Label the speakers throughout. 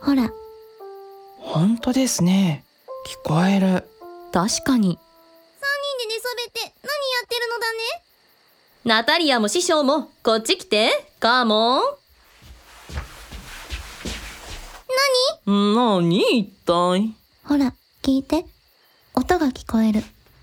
Speaker 1: ほら。
Speaker 2: 本当ですね。聞こえる。
Speaker 3: 確かに。
Speaker 4: 3人で寝そべって何やってるのだね。
Speaker 3: ナタリアも師匠もこっち来て。カモン。
Speaker 2: 何一体。
Speaker 1: ほら、聞いて。音が聞こえる。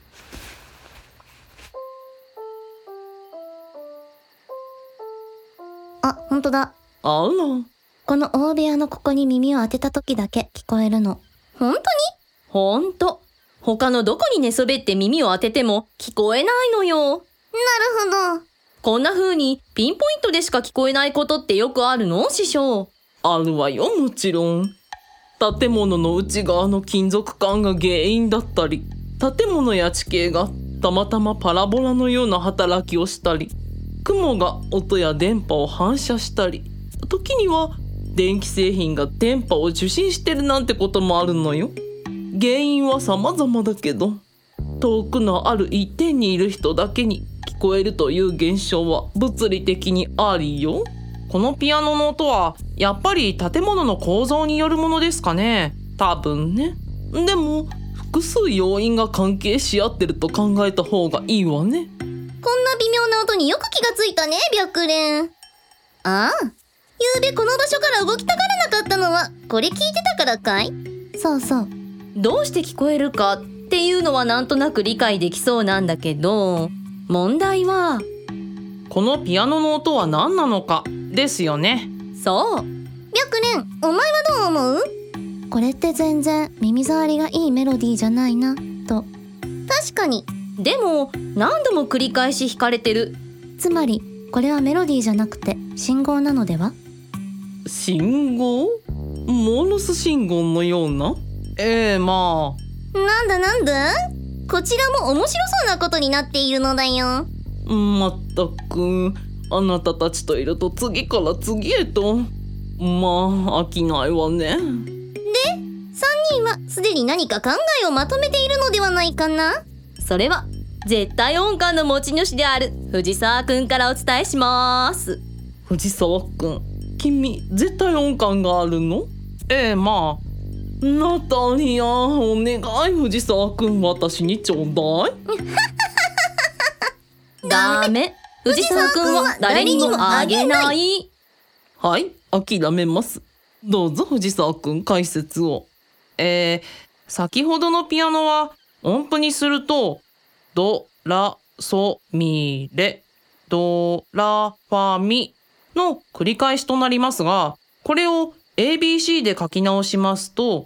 Speaker 1: あ、ほんとだ。
Speaker 2: あら。
Speaker 1: この大部屋のここに耳を当てた時だけ聞こえるの。
Speaker 4: ほんとに？
Speaker 3: ほんと。他のどこに寝そべって耳を当てても聞こえないのよ。
Speaker 4: なるほど。
Speaker 3: こんな風にピンポイントでしか聞こえないことってよくあるの？師匠。
Speaker 2: あるわよ、もちろん。建物の内側の金属管が原因だったり、建物や地形がたまたまパラボラのような働きをしたり、雲が音や電波を反射したり、時には電気製品が電波を受信してるなんてこともあるのよ。原因は様々だけど、遠くのある一点にいる人だけに聞こえるという現象は物理的にありよ。このピアノの音はやっぱり建物の構造によるものですかね。多分ね。でも複数要因が関係し合ってると考えた方がいいわね。
Speaker 4: こんな微妙な音によく気がついたね、白蓮。ああ、ゆうべこの場所から動きたがらなかったのはこれ聞いてたからかい？
Speaker 1: そうそう。
Speaker 3: どうして聞こえるかっていうのはなんとなく理解できそうなんだけど、問題は
Speaker 2: このピアノの音は何なのかですよね。
Speaker 3: そう。
Speaker 4: 白蓮、お前はどう思う？
Speaker 1: これって全然耳障りがいいメロディーじゃないな、と。
Speaker 4: 確かに。
Speaker 3: でも何度も繰り返し弾かれてる。
Speaker 1: つまり、これはメロディーじゃなくて信号なのでは？
Speaker 2: 信号？モールス信号のような？まあ。
Speaker 4: なんだこちらも面白そうなことになっているのだよ。
Speaker 2: まったく、あなたたちといると次から次へと。まあ飽きないわね。
Speaker 4: で、3人はすでに何か考えをまとめているのではないかな？
Speaker 3: それは絶対音感の持ち主である藤沢くんからお伝えします。
Speaker 2: 藤沢くん、君絶対音感があるの？まあ。ナタリア、お願い、藤沢くん、私にちょうだい。
Speaker 3: ダメ。藤沢くんは誰にもあげない。
Speaker 2: はい、諦めます。どうぞ藤沢くん、解説を。先ほどのピアノは音符にするとドラソミレドラファミの繰り返しとなりますが、これを ABC で書き直しますと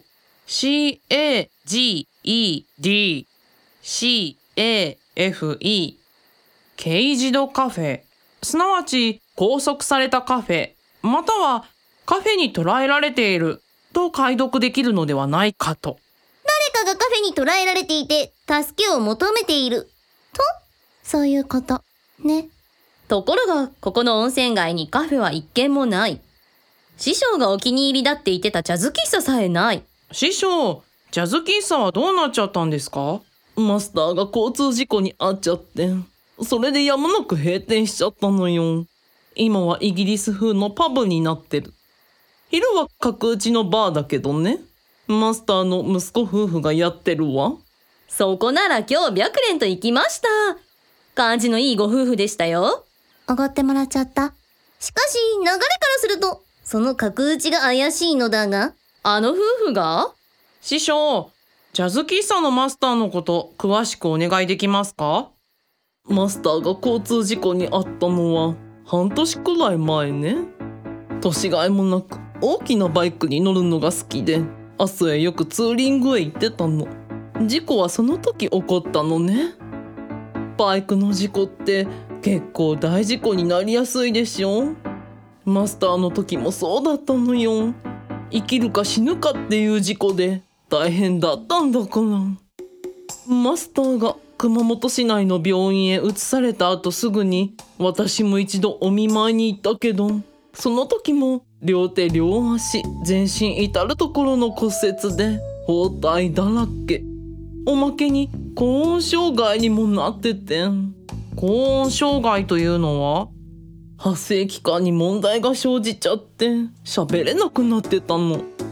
Speaker 2: CAGEDケイジドカフェ、すなわち拘束されたカフェ、またはカフェに捉えられていると解読できるのではないかと。
Speaker 4: 誰かがカフェに捉えられていて助けを求めていると？
Speaker 1: そういうこと。ね。
Speaker 3: ところがここの温泉街にカフェは一軒もない。師匠がお気に入りだって言ってたジャズ喫茶さえない。
Speaker 2: 師匠、ジャズ喫茶はどうなっちゃったんですか？マスターが交通事故に遭っちゃって、それでやむなく閉店しちゃったのよ。今はイギリス風のパブになってる。昼は角打ちのバーだけどね。マスターの息子夫婦がやってるわ。
Speaker 3: そこなら今日白蓮と行きました。感じのいいご夫婦でしたよ。
Speaker 1: おごってもらっちゃった。
Speaker 4: しかし流れからするとその角打ちが怪しいのだが。
Speaker 3: あの夫婦が？
Speaker 2: 師匠、ジャズ喫茶のマスターのこと詳しくお願いできますか？マスターが交通事故に遭ったのは半年くらい前ね。年がいもなく大きなバイクに乗るのが好きで、明日へよくツーリングへ行ってたの。事故はその時起こったのね。バイクの事故って結構大事故になりやすいでしょ。マスターの時もそうだったのよ。生きるか死ぬかっていう事故で大変だったんだから。マスターが熊本市内の病院へ移された後すぐに私も一度お見舞いに行ったけど、その時も両手両足全身至る所の骨折で包帯だらけ。おまけに高温障害にもなってて。高温障害というのは発声器官に問題が生じちゃって喋れなくなってたの。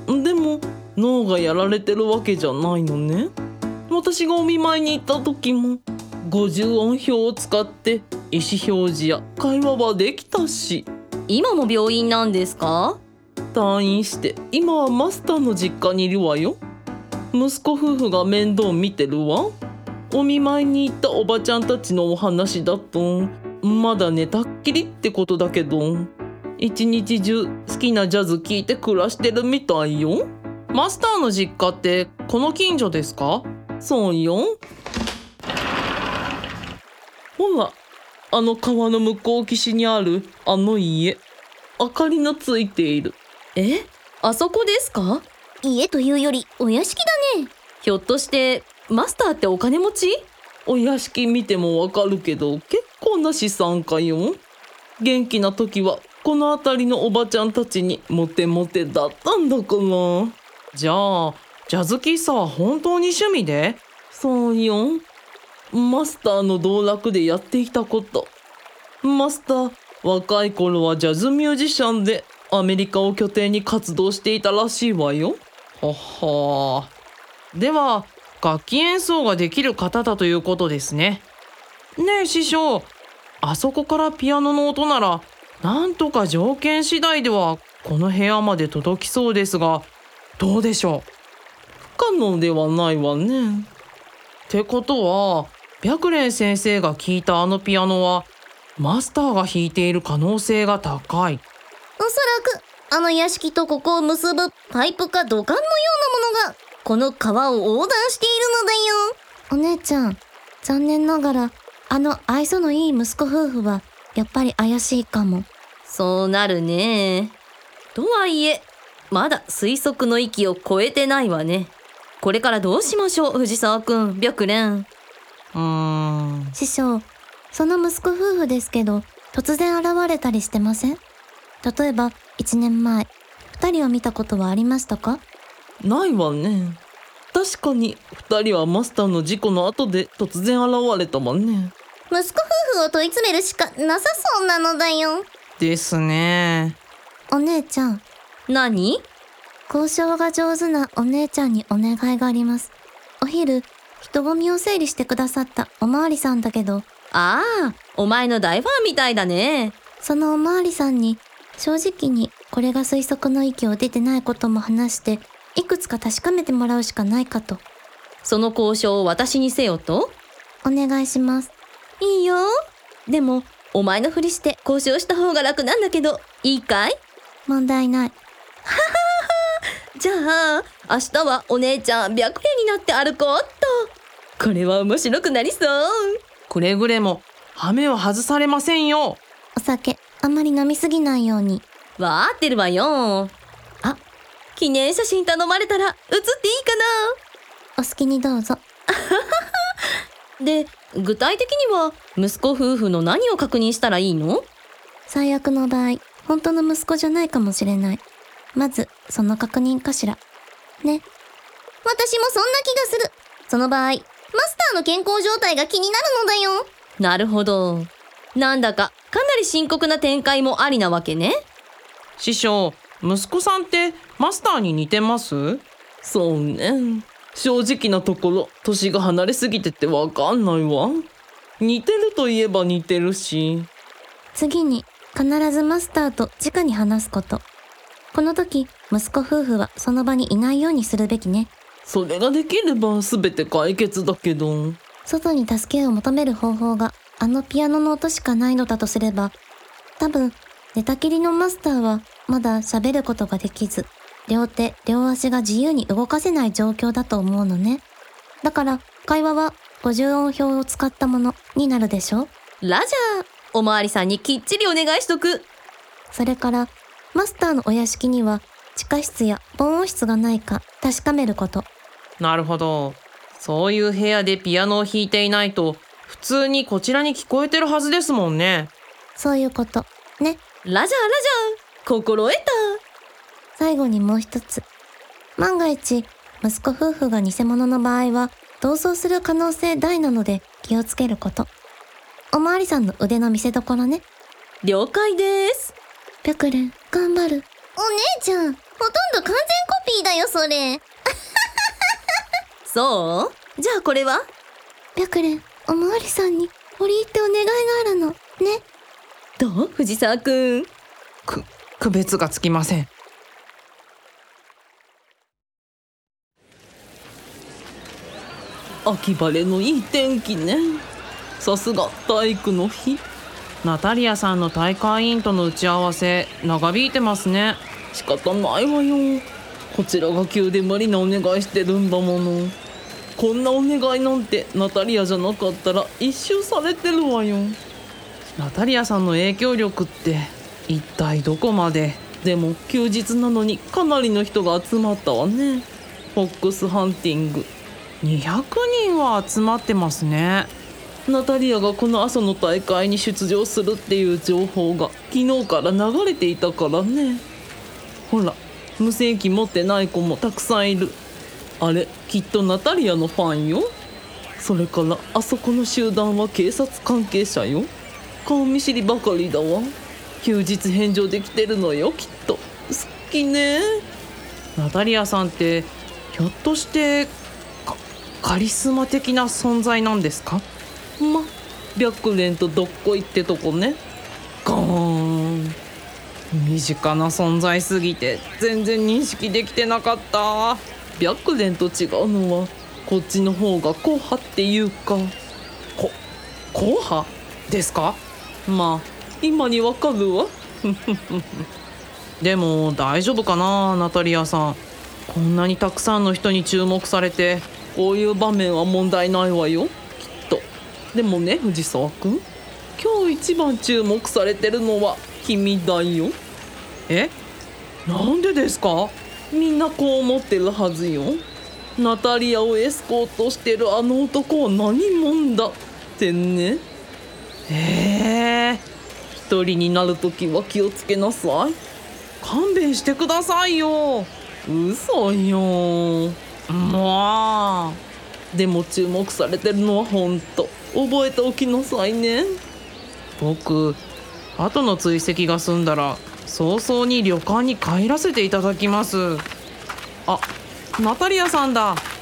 Speaker 2: でも脳がやられてるわけじゃないのね。私がお見舞いに行った時も50音表を使って意思表示や会話はできたし、
Speaker 3: 今も病院なんですか？
Speaker 2: 退院して今はマスターの実家にいるわよ。息子夫婦が面倒見てるわ。お見舞いに行ったおばちゃんたちのお話だとまだ寝たっきりってことだけど、一日中好きなジャズ聴いて暮らしてるみたいよ。 マスターの実家ってこの近所ですか？ そうよ。ほら、あの川の向こう岸にあるあの家、明かりのついている。
Speaker 3: あそこですか？
Speaker 4: 家というよりお屋敷だね。
Speaker 3: ひょっとしてマスターってお金持ち？
Speaker 2: お屋敷見てもわかるけど結構な資産家よ。元気な時はこの辺りのおばちゃんたちにモテモテだったんだから。じゃあジャズ喫茶は本当に趣味で？ そうよ。マスターの道楽でやっていたこと。マスター若い頃はジャズミュージシャンでアメリカを拠点に活動していたらしいわよ。 はは。では楽器演奏ができる方だということですね。ねえ師匠、あそこからピアノの音ならなんとか条件次第ではこの部屋まで届きそうですが、どうでしょう？不可能ではないわね。ってことは白蓮先生が聴いたあのピアノはマスターが弾いている可能性が高い。
Speaker 4: おそらくあの屋敷とここを結ぶパイプか土管のようなものがこの川を横断しているのだよ。
Speaker 1: お姉ちゃん、残念ながらあの愛想のいい息子夫婦はやっぱり怪しいかも。
Speaker 3: そうなるね。とはいえまだ推測の域を超えてないわね。これからどうしましょう、藤沢くん、白蓮。
Speaker 1: 師匠、その息子夫婦ですけど突然現れたりしてません？例えば1年前2人を見たことはありましたか？
Speaker 2: ないわね。確かに2人はマスターの事故の後で突然現れたわね。
Speaker 4: 息子夫婦を問い詰めるしかなさそうなのだよ。
Speaker 2: ですね。
Speaker 1: お姉ちゃん、
Speaker 3: 何？
Speaker 1: 交渉が上手なお姉ちゃんにお願いがあります。お昼人混みを整理してくださったおまわりさんだけど、
Speaker 3: ああ、お前の大ファンみたいだね。
Speaker 1: そのおまわりさんに正直にこれが推測の域を出てないことも話していくつか確かめてもらうしかないかと。
Speaker 3: その交渉を私にせよと？
Speaker 1: お願いします。
Speaker 3: いいよ。でもお前のふりして交渉した方が楽なんだけど、いいかい？
Speaker 1: 問題ない。
Speaker 3: じゃあ明日はお姉ちゃん白蓮になって歩こうっと。これは面白くなりそう。
Speaker 2: くれぐれも羽目を外されませんよ。
Speaker 1: お酒あんまり飲みすぎないように。
Speaker 3: わーってるわよ。あ、記念写真頼まれたら写っていいか
Speaker 1: お好きにどうぞ。
Speaker 3: な。で、具体的には息子夫婦の何を確認したらいいの？
Speaker 1: 最悪の場合本当の息子じゃないかもしれない。まずその確認かしらね。
Speaker 4: 私もそんな気がする。その場合マスターの健康状態が気になるのだよ。
Speaker 3: なるほど。なんだかかなり深刻な展開もありなわけね。
Speaker 2: 師匠、息子さんってマスターに似てます？そうね。正直なところ年が離れすぎててわかんないわ。似てるといえば似てるし。
Speaker 1: 次に必ずマスターと直に話すこと。この時息子夫婦はその場にいないようにするべきね。
Speaker 2: それができれば全て解決だけど。
Speaker 1: 外に助けを求める方法があのピアノの音しかないのだとすれば、多分寝たきりのマスターはまだ喋ることができず、両手両足が自由に動かせない状況だと思うのね。だから会話は50音表を使ったものになるでしょ。
Speaker 3: ラジャー、おまわりさんにきっちりお願いしとく。
Speaker 1: それからマスターのお屋敷には地下室や防音室がないか確かめること。
Speaker 2: なるほど。そういう部屋でピアノを弾いていないと普通にこちらに聞こえてるはずですもんね。
Speaker 1: そういうことね。
Speaker 3: ラジャーラジャー、心得た。
Speaker 1: 最後にもう一つ。万が一息子夫婦が偽物の場合は逃走する可能性大なので気をつけること。おまわりさんの腕の見せ所ね。
Speaker 3: 了解です。
Speaker 1: 白蓮頑張る。
Speaker 4: お姉ちゃん、ほとんど完全コピーよそれ。
Speaker 3: そうじゃあこれは？
Speaker 1: 白蓮、おまわりさんに折り入ってお願いがあるの。ね。
Speaker 3: どう藤沢くん。
Speaker 2: 区別がつきません。秋晴れのいい天気ね。さすが体育の日。ナタリアさんの大会委員との打ち合わせ長引いてますね。仕方ないわよ。こちらが急で無理なお願いしてるんだもの。こんなお願いなんてナタリアじゃなかったら一周されてるわよ。ナタリアさんの影響力って一体どこまで。でも休日なのにかなりの人が集まったわね。フォックスハンティング200人は集まってますね。ナタリアがこの朝の大会に出場するっていう情報が昨日から流れていたからね。ほら、無線機持ってない子もたくさんいる。あれきっとナタリアのファンよ。それからあそこの集団は警察関係者よ。顔見知りばかりだわ。休日返上できてるのよきっと。好きね。ナタリアさんってひょっとしてカリスマ的な存在なんですか？白蓮とどっこいってとこね。ゴーン。身近な存在すぎて全然認識できてなかった。白蓮と違うのはこっちの方が硬派っていうか。硬派ですか？まあ今にわかるわ。でも大丈夫かな、ナタリアさん。こんなにたくさんの人に注目されてこういう場面は問題ないわよきっと。でもね藤沢くん、今日一番注目されてるのは君だよ。え？なんでですか？みんなこう思ってるはずよ。ナタリアをエスコートしてるあの男は何者だってね。一人になるときは気をつけなさい。勘弁してくださいよ。嘘よ。もう。でも注目されてるのは本当。覚えておきなさいね。僕後の追跡が済んだら早々に旅館に帰らせていただきます。あ、ナタリアさんだ。